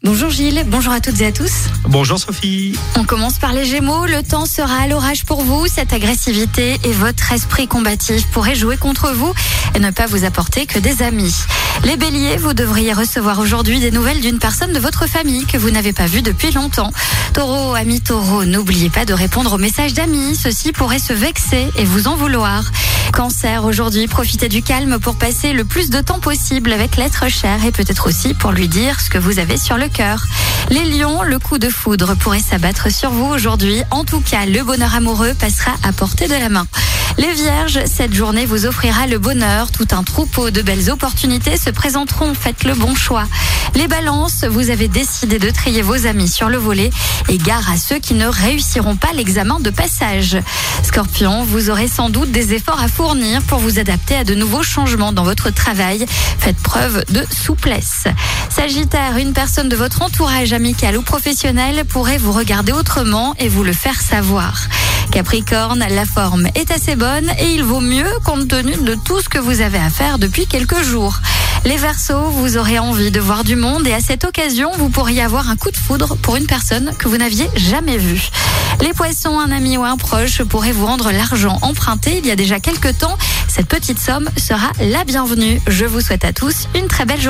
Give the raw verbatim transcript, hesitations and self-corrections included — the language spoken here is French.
Bonjour Gilles, bonjour à toutes et à tous. Bonjour Sophie. On commence par les Gémeaux. Le temps sera à l'orage pour vous. Cette agressivité et votre esprit combatif pourraient jouer contre vous et ne pas vous apporter que des amis. Les Béliers, vous devriez recevoir aujourd'hui des nouvelles d'une personne de votre famille que vous n'avez pas vue depuis longtemps. Taureau, amis Taureau, n'oubliez pas de répondre aux messages d'amis. Ceux-ci pourraient se vexer et vous en vouloir. Cancer, aujourd'hui, profitez du calme pour passer le plus de temps possible avec l'être cher et peut-être aussi pour lui dire ce que vous avez sur le cœur. Les Lions, le coup de foudre pourrait s'abattre sur vous aujourd'hui. En tout cas, le bonheur amoureux passera à portée de la main. Les Vierges, cette journée vous offrira le bonheur. Tout un troupeau de belles opportunités se présenteront. Faites le bon choix. Les Balances, vous avez décidé de trier vos amis sur le volet et gare à ceux qui ne réussiront pas l'examen de passage. Scorpion, vous aurez sans doute des efforts à fournir pour vous adapter à de nouveaux changements dans votre travail. Faites preuve de souplesse. Sagittaire, une personne de votre entourage amical ou professionnel pourrait vous regarder autrement et vous le faire savoir. Capricorne, la forme est assez bonne et il vaut mieux compte tenu de tout ce que vous avez à faire depuis quelques jours. Les Verseaux, vous aurez envie de voir du monde et à cette occasion, vous pourriez avoir un coup de foudre pour une personne que vous n'aviez jamais vue. Les Poissons, un ami ou un proche pourrait vous rendre l'argent emprunté il y a déjà quelques temps. Cette petite somme sera la bienvenue. Je vous souhaite à tous une très belle journée.